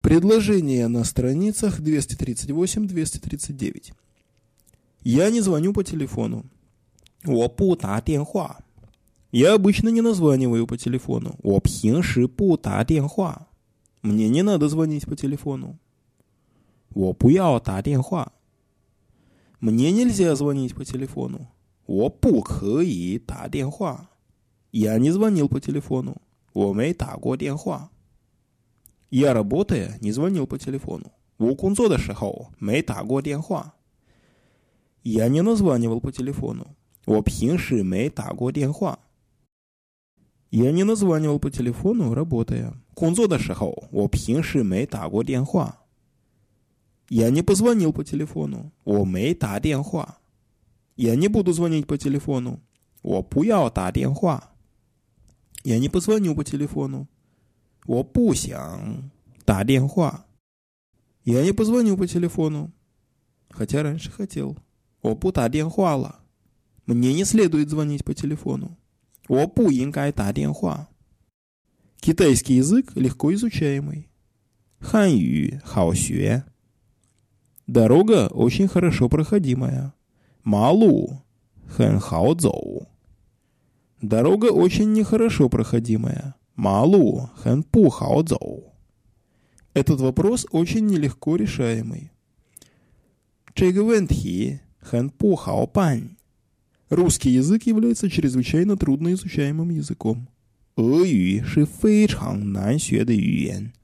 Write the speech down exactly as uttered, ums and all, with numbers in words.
Предложение на страницах двести тридцать восемь - двести тридцать девять. Я не звоню по телефону. 我不打电话. Я обычно не названиваю по телефону. 我平时不打电话. Мне не надо звонить по телефону. 我不要打电话. Мне нельзя звонить по телефону. 我不可以打电话. Я не звонил по телефону. 我没打过电话. Я, работая, не звонил по телефону. 我工作的时候没打过电话. Я не названивал по телефону. 我平时没打过电话. Я не названивал по телефону, работая. 工作的时候我平时没打过电话. Я не позвонил по телефону. 我没打电话. Я не буду звонить по телефону. 我不要打电话. Я не позвоню по телефону. 我不想打电话. Я не позвоню по телефону. Хотя раньше хотел. 我不打电话了. Мне не следует звонить по телефону. 我不应该打电话. Китайский язык легко изучаемый. 汉语好学. Дорога очень хорошо проходимая. 马路很好走. Дорога очень нехорошо проходимая. 马路很不好走. Этот вопрос очень нелегко решаемый. 这个问题很不好办. Русский язык является чрезвычайно трудно изучаемым языком. 俄语是非常难学的语言.